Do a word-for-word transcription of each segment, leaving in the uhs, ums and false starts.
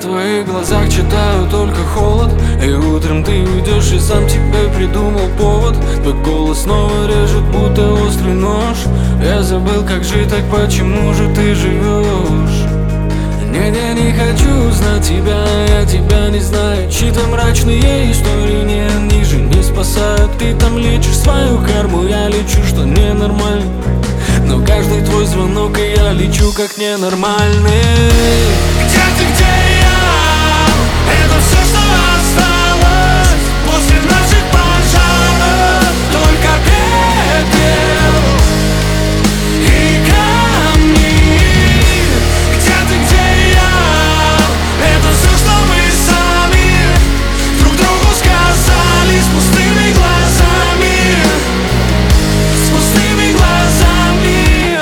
твоих глазах читаю только холод. И утром ты уйдешь, и сам тебе придумал повод. Твой голос снова режет, будто острый нож. Я забыл, как жить, так почему же ты живешь? Нет, я не хочу знать тебя, я тебя не знаю. Чьи-то мрачные истории, не, они же не спасают. Ты там лечишь свою карму, я лечу, что ненормально. Но каждый твой звонок, и я лечу как ненормальный. Где ты, где я? Это все, что осталось после наших пожаров. Только пепел и камни. Где ты, где я? Это все, что мы сами друг другу сказали с пустыми глазами. С пустыми глазами.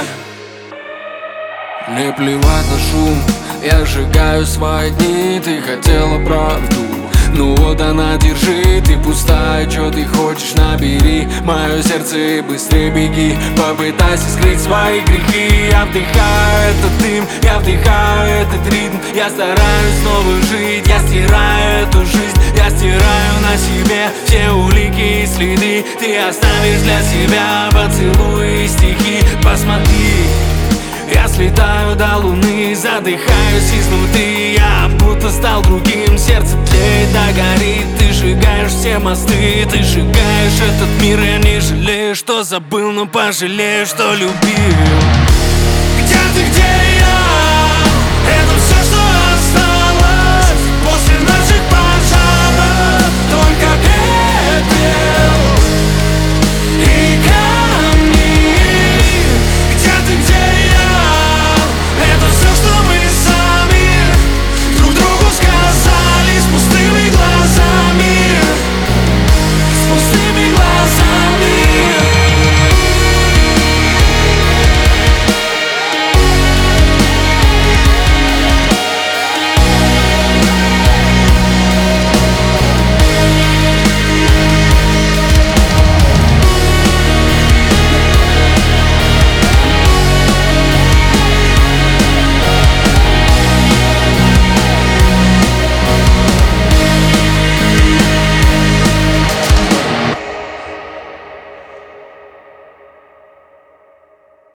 Мне плевать на шум, я сжигаю свои дни. Ты хотела правду, ну вот она, держи. Ты пустая, чё ты хочешь, набери мое сердце и быстрее беги. Попытайся скрыть свои грехи. Я вдыхаю этот дым, я вдыхаю этот ритм. Я стараюсь снова жить, я стираю эту жизнь. Я стираю на себе все улики и следы. Ты оставишь для себя поцелуи и стихи. Посмотри, я слетаю до луны, задыхаюсь изнутри. Я будто стал другим, сердце тлеет, да горит. Ты сжигаешь все мосты, ты сжигаешь этот мир. Я не жалею, что забыл, но пожалею, что любил. Где ты, где я? Это все,